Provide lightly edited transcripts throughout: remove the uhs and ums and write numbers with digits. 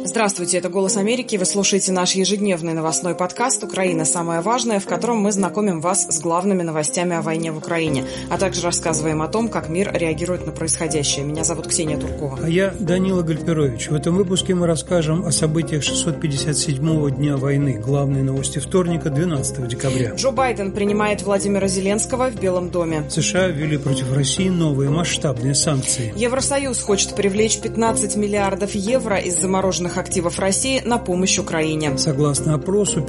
Здравствуйте, это «Голос Америки». Вы слушаете наш ежедневный новостной подкаст «Украина. Самое важное», в котором мы знакомим вас с главными новостями о войне в Украине, а также рассказываем о том, как мир реагирует на происходящее. Меня зовут Ксения Туркова. А я Данила Гальперович. В этом выпуске мы расскажем о событиях 657-го дня войны. Главные новости вторника, 12 декабря. Джо Байден принимает Владимира Зеленского в Белом доме. США ввели против России новые масштабные санкции. Евросоюз хочет привлечь 15 миллиардов евро из замороженных активов России на помощь Украине. Согласно опросу,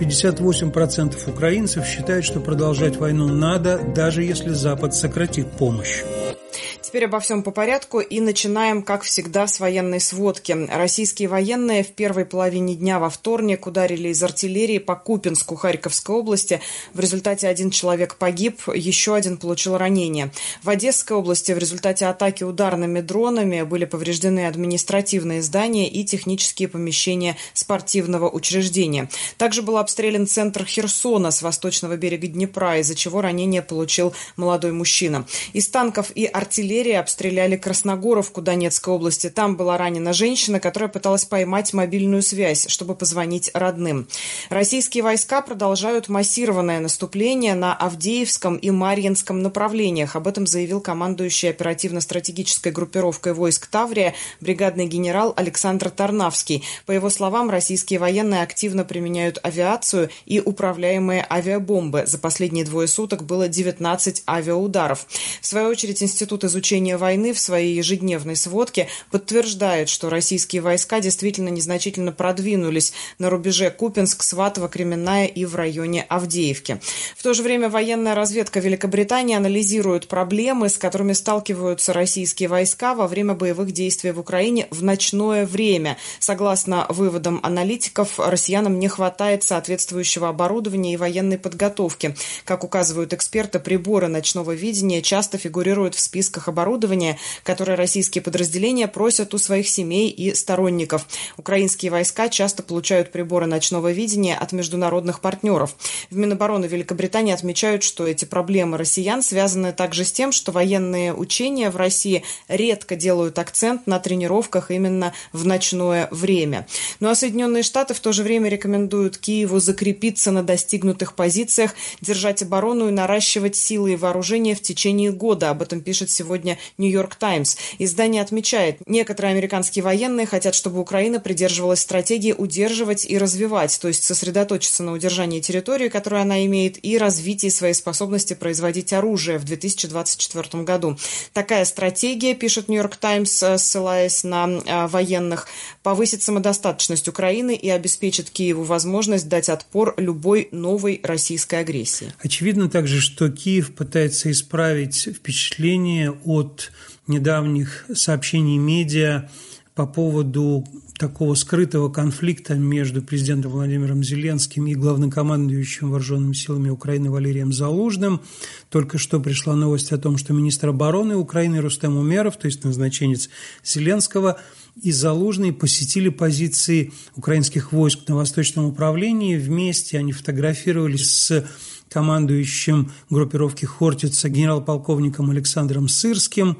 58% украинцев считают, что продолжать войну надо, даже если Запад сократит помощь. Теперь обо всем по порядку и начинаем, как всегда, с военной сводки. Российские военные в первой половине дня во вторник ударили из артиллерии по Купянску Харьковской области. В результате один человек погиб, еще один получил ранение. В Одесской области в результате атаки ударными дронами были повреждены административные здания и технические помещения спортивного учреждения. Также был обстрелян центр Херсона с восточного берега Днепра, из-за чего ранение получил молодой мужчина. Из танков и артиллерии обстреляли Красногоровку Донецкой области. Там была ранена женщина, которая пыталась поймать мобильную связь, чтобы позвонить родным. Российские войска продолжают массированное наступление на Авдеевском и Марьинском направлениях. Об этом заявил командующий оперативно-стратегической группировкой войск Таврия бригадный генерал Александр Тарнавский. По его словам, российские военные активно применяют авиацию и управляемые авиабомбы. За последние 2 суток было 19 авиаударов. В свою очередь, Институт изучения войны в своей ежедневной сводке подтверждает, что российские войска действительно незначительно продвинулись на рубеже Купянск, Сватово, Кременная и в районе Авдеевки. В то же время военная разведка Великобритании анализирует проблемы, с которыми сталкиваются российские войска во время боевых действий в Украине в ночное время. Согласно выводам аналитиков, россиянам не хватает соответствующего оборудования и военной подготовки. Как указывают эксперты, приборы ночного видения часто фигурируют в списках оборудования, которое российские подразделения просят у своих семей и сторонников. Украинские войска часто получают приборы ночного видения от международных партнеров. В Минобороны Великобритании отмечают, что эти проблемы россиян связаны также с тем, что военные учения в России редко делают акцент на тренировках именно в ночное время. Ну а Соединенные Штаты в то же время рекомендуют Киеву закрепиться на достигнутых позициях, держать оборону и наращивать силы и вооружения в течение года. Об этом пишет сегодня «Нью-Йорк Таймс». Издание отмечает, некоторые американские военные хотят, чтобы Украина придерживалась стратегии удерживать и развивать, то есть сосредоточиться на удержании территории, которую она имеет, и развитии своей способности производить оружие в 2024 году. Такая стратегия, пишет «Нью-Йорк Таймс», ссылаясь на военных, повысит самодостаточность Украины и обеспечит Киеву возможность дать отпор любой новой российской агрессии. Очевидно также, что Киев пытается исправить впечатление от недавних сообщений медиа по поводу такого скрытого конфликта между президентом Владимиром Зеленским и главнокомандующим вооруженными силами Украины Валерием Залужным. Только что пришла новость о том, что министр обороны Украины Рустем Умеров, то есть назначенец Зеленского, и Залужный посетили позиции украинских войск на Восточном управлении. Вместе они фотографировались с командующим группировки Хортица генерал-полковником Александром Сырским.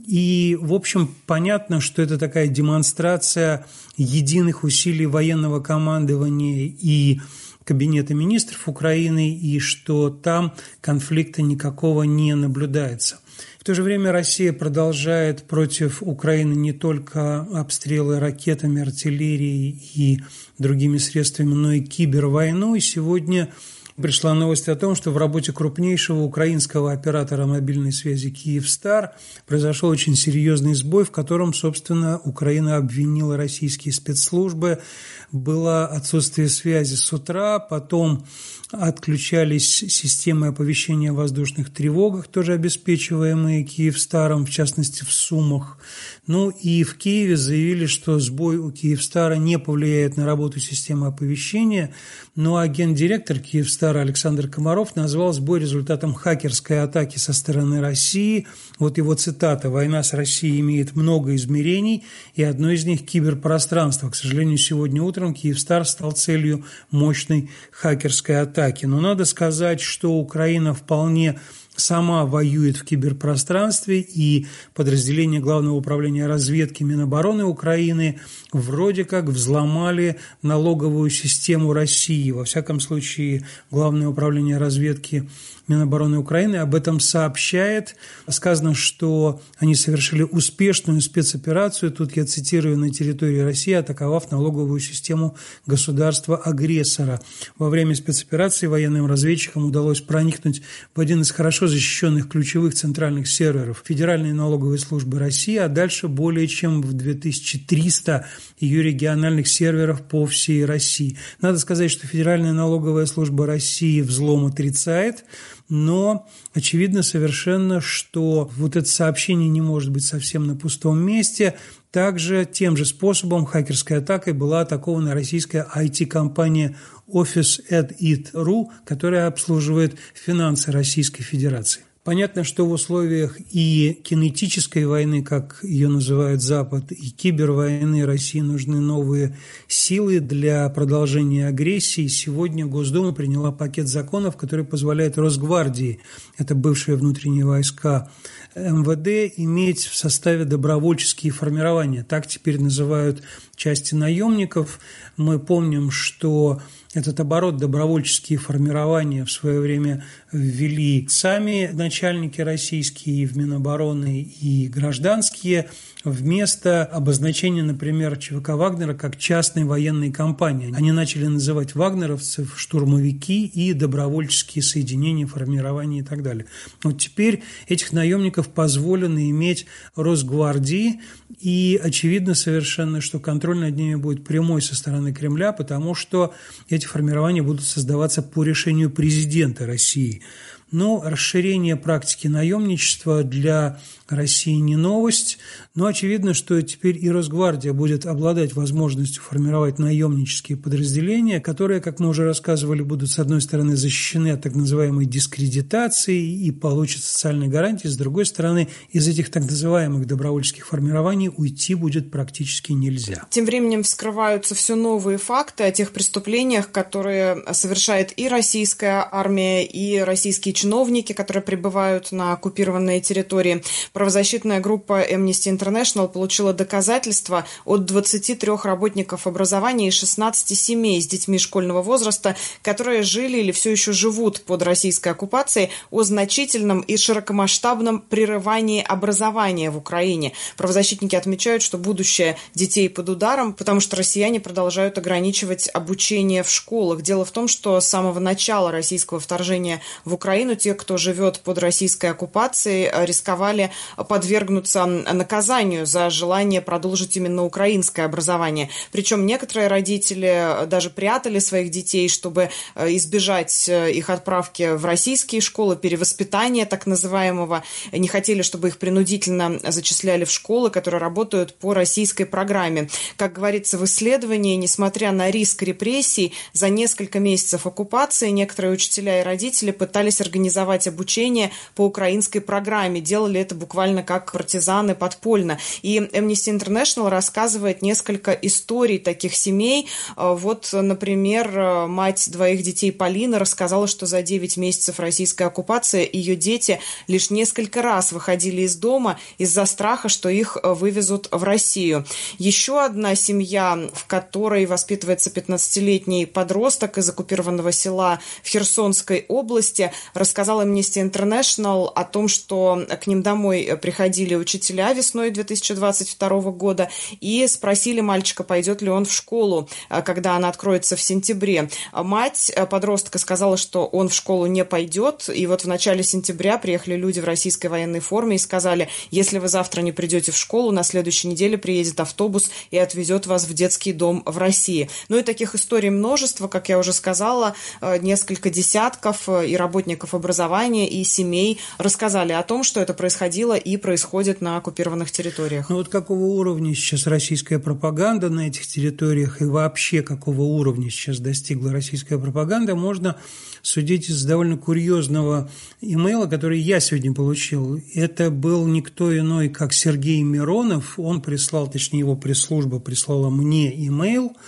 И, в общем, понятно, что это такая демонстрация единых усилий военного командования и Кабинета министров Украины, и что там конфликта никакого не наблюдается. В то же время Россия продолжает против Украины не только обстрелы ракетами, артиллерией и другими средствами, но и кибервойну. И сегодня пришла новость о том, что в работе крупнейшего украинского оператора мобильной связи «Киевстар» произошел очень серьезный сбой, в котором, собственно, Украина обвинила российские спецслужбы. Было отсутствие связи с утра, потом отключались системы оповещения о воздушных тревогах, тоже обеспечиваемые «Киевстаром», в частности в Сумах. Ну и в Киеве заявили, что сбой у «Киевстара» не повлияет на работу системы оповещения, но гендиректор «Киевстара» Александр Комаров назвал сбой результатом хакерской атаки со стороны России. Вот его цитата: «Война с Россией имеет много измерений, и одно из них – киберпространство. К сожалению, сегодня утром «Киевстар» стал целью мощной хакерской атаки». Но надо сказать, что Украина вполне сама воюет в киберпространстве, и подразделения Главного управления разведки Минобороны Украины вроде как взломали налоговую систему России. Во всяком случае, Главное управление разведки Минобороны Украины об этом сообщает. Сказано, что они совершили успешную спецоперацию, тут я цитирую, на территории России, атаковав налоговую систему государства-агрессора. Во время спецоперации военным разведчикам удалось проникнуть в один из хорошо защищенных ключевых центральных серверов Федеральной налоговой службы России, а дальше более чем в 2300 ее региональных серверов по всей России. Надо сказать, что Федеральная налоговая служба России взлом отрицает, но очевидно совершенно, что вот это сообщение не может быть совсем на пустом месте. Также тем же способом хакерской атакой была атакована российская IT-компания Office@it.ru, которая обслуживает финансы Российской Федерации. Понятно, что в условиях и кинетической войны, как ее называют Запад, и кибервойны России нужны новые силы для продолжения агрессии. Сегодня Госдума приняла пакет законов, который позволяет Росгвардии, это бывшие внутренние войска МВД, иметь в составе добровольческие формирования. Так теперь называют части наемников. Мы помним, что этот оборот добровольческие формирования в свое время ввели сами начальники российские в Минобороны и гражданские вместо обозначения, например, ЧВК Вагнера как частной военной компании. Они начали называть вагнеровцев штурмовики и добровольческие соединения, формирования и так далее. Вот теперь этих наемников позволено иметь Росгвардии, и очевидно совершенно, что контроль над ними будет прямой со стороны Кремля, потому что эти формирования будут создаваться по решению президента России. Но расширение практики наемничества для России не новость, но очевидно, что теперь и Росгвардия будет обладать возможностью формировать наемнические подразделения, которые, как мы уже рассказывали, будут, с одной стороны, защищены от так называемой дискредитации и получат социальные гарантии, с другой стороны, из этих так называемых добровольческих формирований уйти будет практически нельзя. Тем временем вскрываются все новые факты о тех преступлениях, которые совершает и российская армия, и российские чиновники, которые прибывают на оккупированные территории. Правозащитная группа Amnesty International получила доказательства от 23 работников образования и 16 семей с детьми школьного возраста, которые жили или все еще живут под российской оккупацией, о значительном и широкомасштабном прерывании образования в Украине. Правозащитники отмечают, что будущее детей под ударом, потому что россияне продолжают ограничивать обучение в школах. Дело в том, что с самого начала российского вторжения в Украину те, кто живет под российской оккупацией, рисковали подвергнуться наказанию за желание продолжить именно украинское образование. Причем некоторые родители даже прятали своих детей, чтобы избежать их отправки в российские школы, перевоспитания так называемого. Не хотели, чтобы их принудительно зачисляли в школы, которые работают по российской программе. Как говорится в исследовании, несмотря на риск репрессий, за несколько месяцев оккупации некоторые учителя и родители пытались организовать обучение по украинской программе. Делали это буквально как партизаны подпольно. И Amnesty International рассказывает несколько историй таких семей. Вот, например, мать двоих детей Полина рассказала, что за 9 месяцев российской оккупации ее дети лишь несколько раз выходили из дома из-за страха, что их вывезут в Россию. Еще одна семья, в которой воспитывается 15-летний подросток из оккупированного села в Херсонской области, рассказала Amnesty International о том, что к ним домой приходили учителя весной 2022 года и спросили мальчика, пойдет ли он в школу, когда она откроется в сентябре. Мать подростка сказала, что он в школу не пойдет, и вот в начале сентября приехали люди в российской военной форме и сказали, если вы завтра не придете в школу, на следующей неделе приедет автобус и отвезет вас в детский дом в России. Ну и таких историй множество, как я уже сказала, несколько десятков и работников образования, и семей рассказали о том, что это происходило и происходит на оккупированных территориях. Ну вот какого уровня сейчас российская пропаганда на этих территориях и вообще какого уровня сейчас достигла российская пропаганда, можно судить из довольно курьезного имейла, который я сегодня получил. Это был никто иной, как Сергей Миронов. Он прислал, точнее его пресс-служба прислала мне имейл,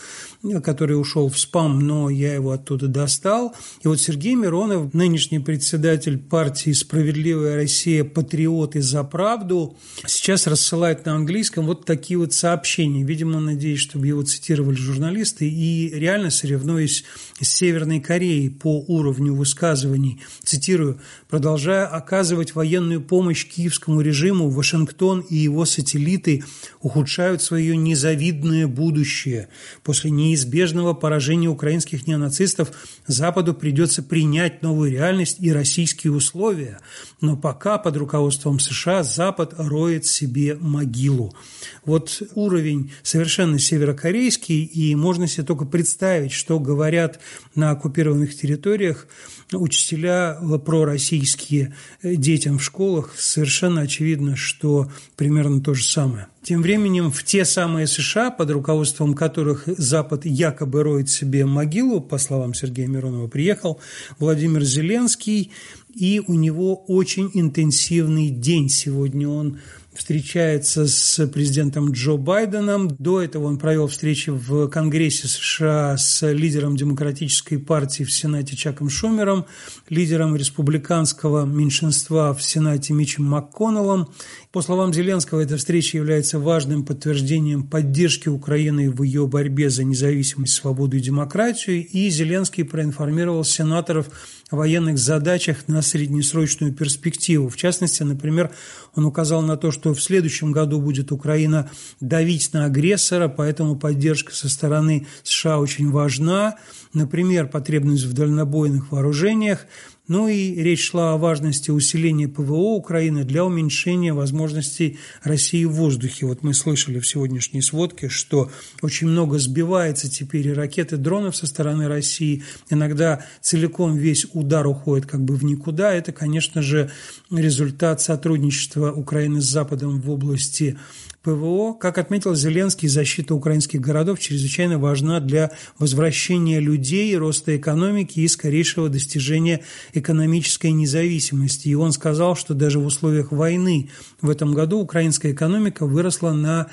который ушел в спам, но я его оттуда достал. И вот Сергей Миронов, нынешний председатель партии «Справедливая Россия. Патриоты за правду», сейчас рассылает на английском вот такие вот сообщения. Видимо, надеюсь, чтобы его цитировали журналисты, и реально соревнуясь с Северной Кореей по уровню высказываний, цитирую: «Продолжая оказывать военную помощь киевскому режиму, Вашингтон и его сателлиты ухудшают свое незавидное будущее. После неизбежного поражения украинских неонацистов Западу придется принять новую реальность и российские условия. Но пока под руководством США Запад роет себе могилу». Вот уровень совершенно северокорейский, и можно себе только представить, что говорят на оккупированных территориях учителя пророссийские детям в школах. Совершенно очевидно, что примерно то же самое. Тем временем в те самые США, под руководством которых Запад якобы роет себе могилу, по словам Сергея Миронова, приехал Владимир Зеленский, и у него очень интенсивный день. Сегодня он встречается с президентом Джо Байденом. До этого он провел встречи в Конгрессе США с лидером Демократической партии в Сенате Чаком Шумером, лидером республиканского меньшинства в Сенате Митчем МакКоннеллом. По словам Зеленского, эта встреча является важным подтверждением поддержки Украины в ее борьбе за независимость, свободу и демократию, и Зеленский проинформировал сенаторов о военных задачах на среднесрочную перспективу. В частности, например, он указал на то, что в следующем году будет Украина давить на агрессора, поэтому поддержка со стороны США очень важна. Например, потребность в дальнобойных вооружениях. Ну и речь шла о важности усиления ПВО Украины для уменьшения возможностей России в воздухе. Вот мы слышали в сегодняшней сводке, что очень много сбивается теперь и ракет, и дронов со стороны России. Иногда целиком весь удар уходит как бы в никуда. Это, конечно же, результат сотрудничества Украины с Западом в области ПВО. Как отметил Зеленский, защита украинских городов чрезвычайно важна для возвращения людей, роста экономики и скорейшего достижения экономической независимости. И он сказал, что даже в условиях войны в этом году украинская экономика выросла на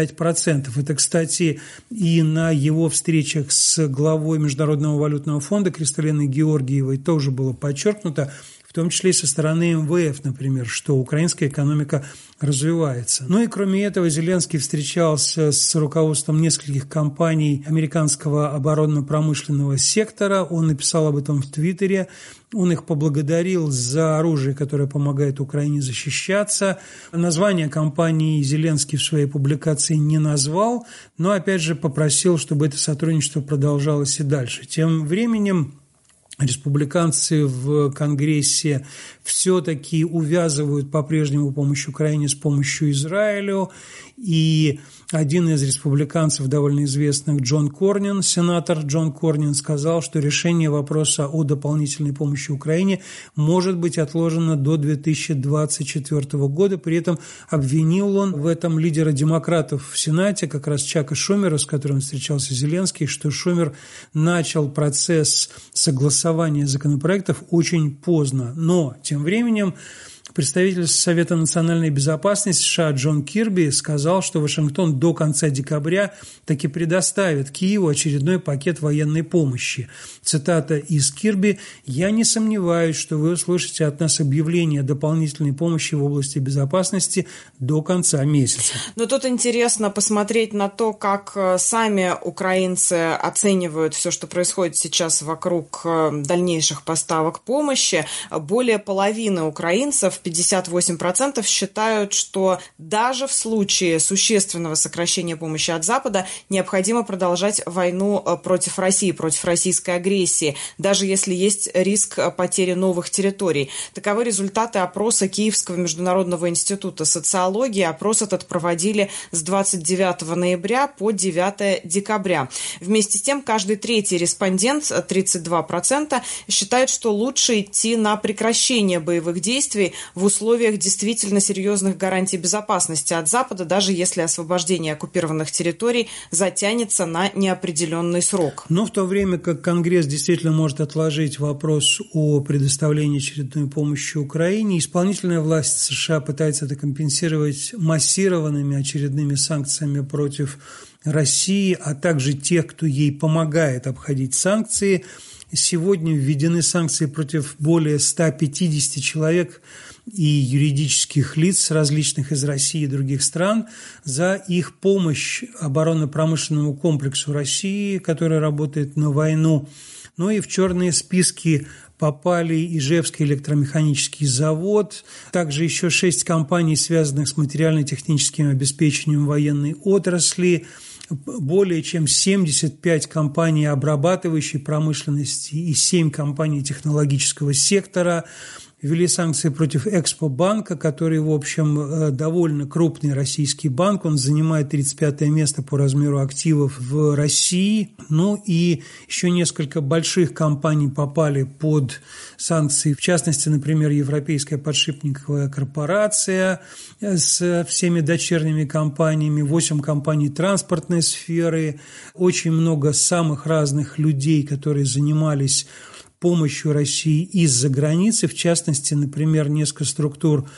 5%. Это, кстати, и на его встречах с главой Международного валютного фонда Кристалиной Георгиевой тоже было подчеркнуто, в том числе и со стороны МВФ, например, что украинская экономика развивается. Ну и кроме этого Зеленский встречался с руководством нескольких компаний американского оборонно-промышленного сектора. Он написал об этом в Твиттере. Он их поблагодарил за оружие, которое помогает Украине защищаться. Название компании Зеленский в своей публикации не назвал, но опять же попросил, чтобы это сотрудничество продолжалось и дальше. Тем временем республиканцы в Конгрессе все-таки увязывают по-прежнему помощь Украине с помощью Израилю. И один из республиканцев, довольно известных, Джон Корнин, сенатор Джон Корнин, сказал, что решение вопроса о дополнительной помощи Украине может быть отложено до 2024 года. При этом обвинил он в этом лидера демократов в Сенате, как раз Чака Шумера, с которым встречался Зеленский, что Шумер начал процесс согласования законопроектов очень поздно. Но тем временем представитель Совета национальной безопасности США Джон Кирби сказал, что Вашингтон до конца декабря таки предоставит Киеву очередной пакет военной помощи. Цитата из Кирби: «Я не сомневаюсь, что вы услышите от нас объявление о дополнительной помощи в области безопасности до конца месяца». Но тут интересно посмотреть на то, как сами украинцы оценивают все, что происходит сейчас вокруг дальнейших поставок помощи. Более половины украинцев, 58%, считают, что даже в случае существенного сокращения помощи от Запада необходимо продолжать войну против России, против российской агрессии, даже если есть риск потери новых территорий. Таковы результаты опроса Киевского международного института социологии. Опрос этот проводили с 29 ноября по 9 декабря. Вместе с тем, каждый третий респондент, 32%, считает, что лучше идти на прекращение боевых действий в условиях действительно серьезных гарантий безопасности от Запада, даже если освобождение оккупированных территорий затянется на неопределенный срок. Но в то время как Конгресс действительно может отложить вопрос о предоставлении очередной помощи Украине, исполнительная власть США пытается это компенсировать массированными очередными санкциями против России, а также тех, кто ей помогает обходить санкции. Сегодня введены санкции против более 150 человек и юридических лиц различных из России и других стран за их помощь оборонно-промышленному комплексу России, который работает на войну. Ну и в черные списки попали Ижевский электромеханический завод, также еще 6 компаний, связанных с материально-техническим обеспечением военной отрасли, более чем 75 компаний обрабатывающей промышленности и 7 компаний технологического сектора. Ввели санкции против Экспобанка, который, в общем, довольно крупный российский банк. Он занимает 35-е место по размеру активов в России. Ну и еще несколько больших компаний попали под санкции. В частности, например, Европейская подшипниковая корпорация с всеми дочерними компаниями, 8 компаний транспортной сферы, очень много самых разных людей, которые занимались помощью России из-за границы, в частности, например, несколько структур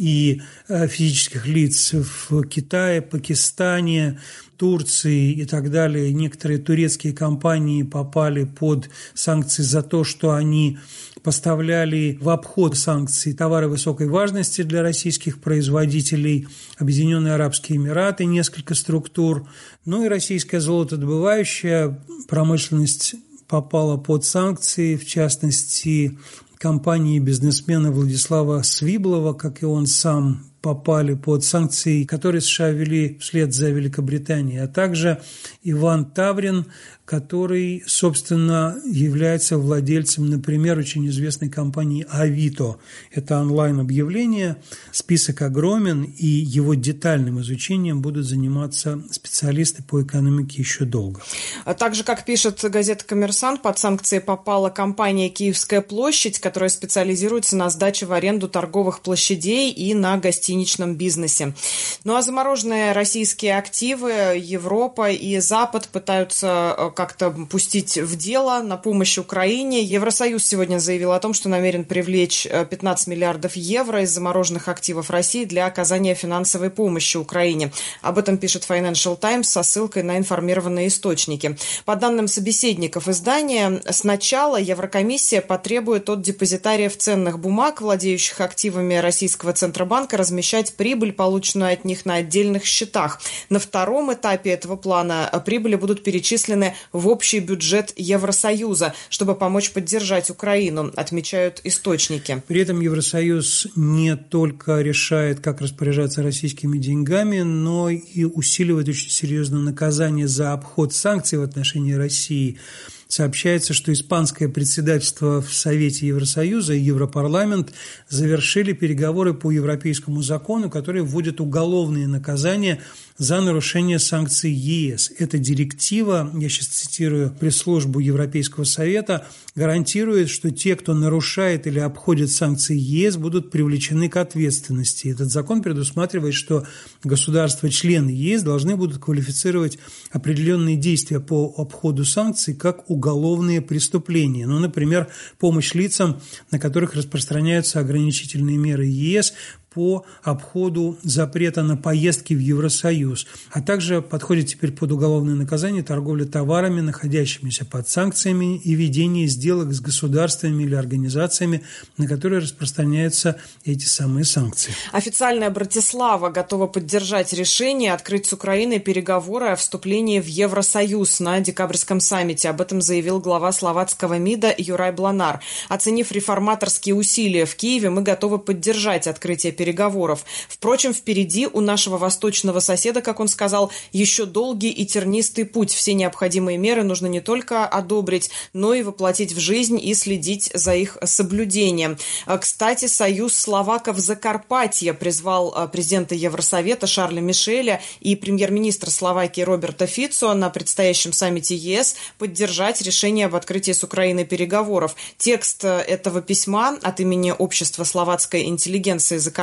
и физических лиц в Китае, Пакистане, Турции и так далее. Некоторые турецкие компании попали под санкции за то, что они поставляли в обход санкций товары высокой важности для российских производителей, Объединенные Арабские Эмираты, несколько структур, ну и российская золотодобывающая промышленность попала под санкции, в частности, компании и бизнесмена Владислава Свиблова, как и он сам, попали под санкции, которые США ввели вслед за Великобританией, а также Иван Таврин, который, собственно, является владельцем, например, очень известной компании «Авито». Это онлайн-объявление, список огромен, и его детальным изучением будут заниматься специалисты по экономике еще долго. А также, как пишет газета «Коммерсант», под санкции попала компания «Киевская площадь», которая специализируется на сдаче в аренду торговых площадей и на гостиничном бизнесе. Ну а замороженные российские активы Европа и Запад пытаются как-то пустить в дело на помощь Украине. Евросоюз сегодня заявил о том, что намерен привлечь 15 миллиардов евро из замороженных активов России для оказания финансовой помощи Украине. Об этом пишет Financial Times со ссылкой на информированные источники. По данным собеседников издания, сначала Еврокомиссия потребует от депозитариев ценных бумаг, владеющих активами Российского Центробанка, размещать прибыль, полученную от них на отдельных счетах. На втором этапе этого плана прибыли будут перечислены в общий бюджет Евросоюза, чтобы помочь поддержать Украину, отмечают источники. При этом Евросоюз не только решает, как распоряжаться российскими деньгами, но и усиливает очень серьезное наказание за обход санкций в отношении России. Сообщается, что испанское председательство в Совете Евросоюза и Европарламент завершили переговоры по европейскому закону, который вводит уголовные наказания за нарушение санкций ЕС. Эта директива, я сейчас цитирую пресс-службу Европейского совета, гарантирует, что те, кто нарушает или обходит санкции ЕС, будут привлечены к ответственности. Этот закон предусматривает, что государства-члены ЕС должны будут квалифицировать определенные действия по обходу санкций как уголовные преступления. Ну, например, помощь лицам, на которых распространяются ограничительные меры ЕС по обходу запрета на поездки в Евросоюз, а также подходит теперь под уголовное наказание торговля товарами, находящимися под санкциями, и ведение сделок с государствами или организациями, на которые распространяются эти самые санкции. Официальная Братислава готова поддержать решение открыть с Украиной переговоры о вступлении в Евросоюз на декабрьском саммите. Об этом заявил глава словацкого МИДа Юрай Бланар. Оценив реформаторские усилия в Киеве, мы готовы поддержать открытие переговоров. Впрочем, впереди у нашего восточного соседа, как он сказал, еще долгий и тернистый путь. Все необходимые меры нужно не только одобрить, но и воплотить в жизнь и следить за их соблюдением. Кстати, Союз словаков Закарпатья призвал президента Евросовета Шарля Мишеля и премьер-министра Словакии Роберта Фицо на предстоящем саммите ЕС поддержать решение об открытии с Украиной переговоров. Текст этого письма от имени Общества словацкой интеллигенции Закарпатья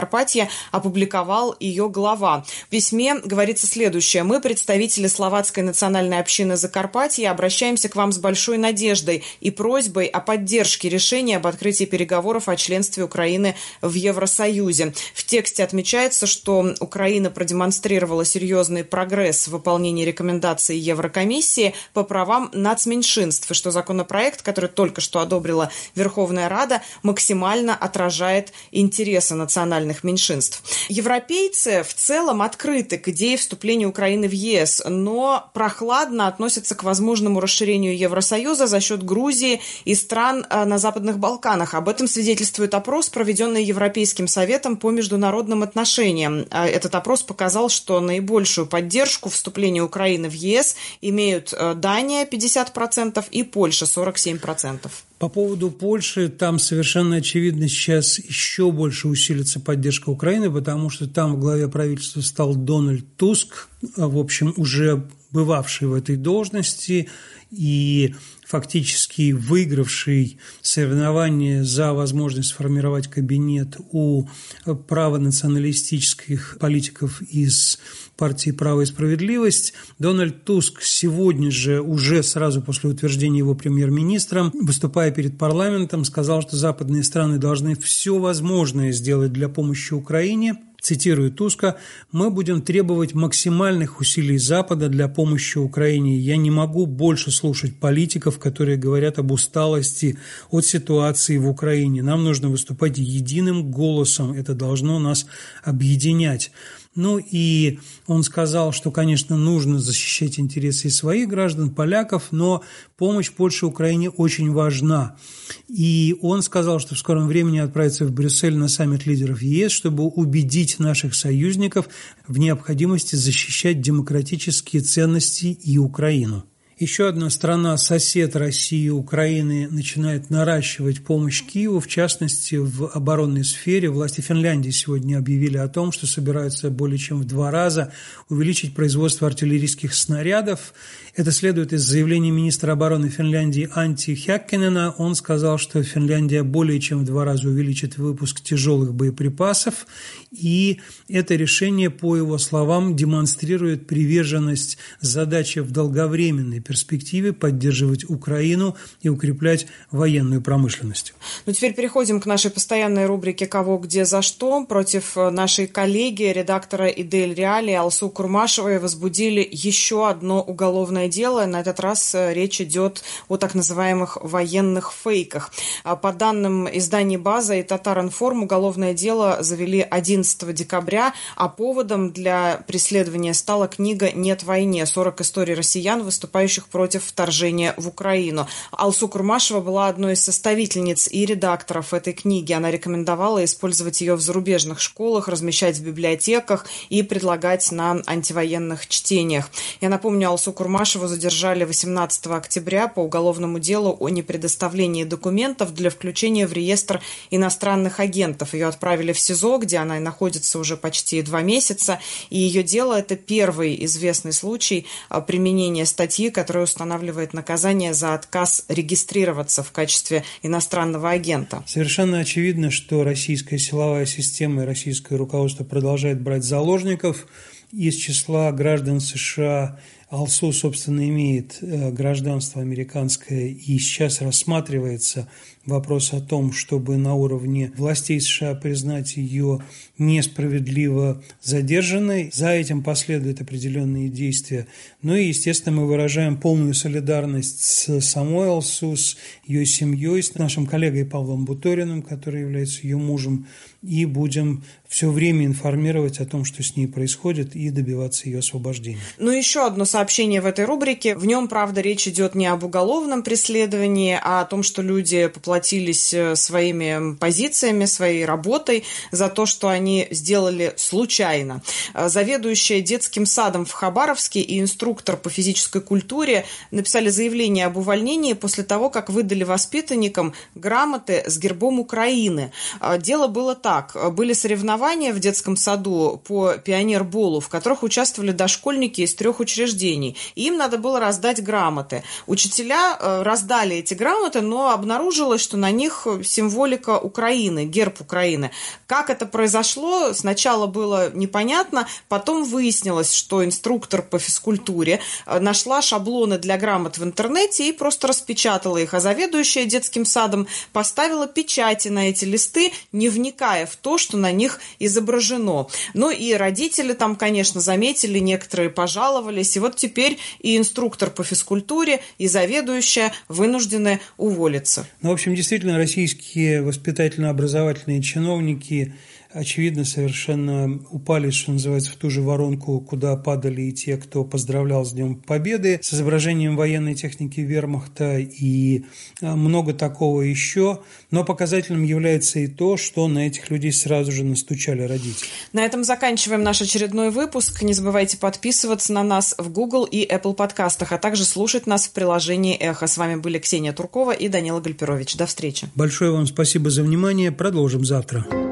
Закарпатья, опубликовал ее глава. В письме говорится следующее. «Мы, представители словацкой национальной общины Закарпатья, обращаемся к вам с большой надеждой и просьбой о поддержке решения об открытии переговоров о членстве Украины в Евросоюзе». В тексте отмечается, что Украина продемонстрировала серьезный прогресс в выполнении рекомендаций Еврокомиссии по правам нацменьшинств, и что законопроект, который только что одобрила Верховная Рада, максимально отражает интересы национальных меньшинств. Европейцы в целом открыты к идее вступления Украины в ЕС, но прохладно относятся к возможному расширению Евросоюза за счет Грузии и стран на Западных Балканах. Об этом свидетельствует опрос, проведенный Европейским советом по международным отношениям. Этот опрос показал, что наибольшую поддержку вступления Украины в ЕС имеют Дания 50% и Польша 47%. По поводу Польши, там совершенно очевидно сейчас еще больше усилится поддержка Украины, потому что там в главе правительства стал Дональд Туск, в общем, уже бывавший в этой должности и фактически выигравший соревнования за возможность сформировать кабинет у правонационалистических политиков из партии «Право и справедливость». Дональд Туск сегодня же, уже сразу после утверждения его премьер-министром, выступая перед парламентом, сказал, что западные страны должны все возможное сделать для помощи Украине. Цитирую Туска: «Мы будем требовать максимальных усилий Запада для помощи Украине. Я не могу больше слушать политиков, которые говорят об усталости от ситуации в Украине. Нам нужно выступать единым голосом. Это должно нас объединять». Ну и он сказал, что, конечно, нужно защищать интересы своих граждан, поляков, но помощь Польше и Украине очень важна. И он сказал, что в скором времени отправится в Брюссель на саммит лидеров ЕС, чтобы убедить наших союзников в необходимости защищать демократические ценности и Украину. Еще одна страна-сосед России и Украины начинает наращивать помощь Киеву, в частности, в оборонной сфере. Власти Финляндии сегодня объявили о том, что собираются более чем в 2 раза увеличить производство артиллерийских снарядов. Это следует из заявления министра обороны Финляндии Анти Хяккинена. Он сказал, что Финляндия более чем в 2 раза увеличит выпуск тяжелых боеприпасов, и это решение, по его словам, демонстрирует приверженность задаче в долговременной перспективе поддерживать Украину и укреплять военную промышленность. Ну, теперь переходим к нашей постоянной рубрике «Кого, где, за что». Против нашей коллеги, редактора «Идель Реали» Алсу Курмашевой возбудили еще одно уголовное дело. На этот раз речь идет о так называемых военных фейках. По данным изданий «База» и «Татар-Информ», уголовное дело завели 11 декабря, а поводом для преследования стала книга «Нет войне. 40 историй россиян, выступающих против вторжения в Украину». Алсу Курмашева была одной из составительниц и редакторов этой книги. Она рекомендовала использовать ее в зарубежных школах, размещать в библиотеках и предлагать на антивоенных чтениях. Я напомню, Алсу Курмашеву задержали 18 октября по уголовному делу о непредоставлении документов для включения в реестр иностранных агентов. Ее отправили в СИЗО, где она и находится уже почти 2 месяца. И ее дело – это первый известный случай применения статьи, которая устанавливает наказание за отказ регистрироваться в качестве иностранного агента. Совершенно очевидно, что российская силовая система и российское руководство продолжает брать заложников из числа граждан США. Алсу, собственно, имеет гражданство американское, и сейчас рассматривается вопрос о том, чтобы на уровне властей США признать ее несправедливо задержанной. За этим последуют определенные действия. Ну и, естественно, мы выражаем полную солидарность с самой Алсу, с ее семьей, с нашим коллегой Павлом Буториным, который является ее мужем, и будем все время информировать о том, что с ней происходит, и добиваться ее освобождения. Ну, еще одно сообщение в этой рубрике. В нем, правда, речь идет не об уголовном преследовании, а о том, что люди поплатились своими позициями, своей работой за то, что они сделали случайно. Заведующая детским садом в Хабаровске и инструктор по физической культуре написали заявление об увольнении после того, как выдали воспитанникам грамоты с гербом Украины. Дело было так. Были соревнования в детском саду по пионерболу, в которых участвовали дошкольники из 3 учреждений. учреждений. И им надо было раздать грамоты. Учителя раздали эти грамоты, но обнаружилось, что на них символика Украины, герб Украины. Как это произошло, сначала было непонятно, потом выяснилось, что инструктор по физкультуре нашла шаблоны для грамот в интернете и просто распечатала их, а заведующая детским садом поставила печати на эти листы, не вникая в то, что на них изображено. Ну и родители там, конечно, заметили, некоторые пожаловались, и вот теперь и инструктор по физкультуре, и заведующая вынуждены уволиться. Ну, в общем, действительно, российские воспитательно-образовательные чиновники, очевидно, совершенно упали, что называется, в ту же воронку, куда падали и те, кто поздравлял с Днем Победы, с изображением военной техники вермахта и много такого еще. Но показательным является и то, что на этих людей сразу же настучали родители. На этом заканчиваем наш очередной выпуск. Не забывайте подписываться на нас в Google и Apple подкастах, а также слушать нас в приложении «Эхо». С вами были Ксения Туркова и Данила Гальперович. До встречи. Большое вам спасибо за внимание. Продолжим завтра.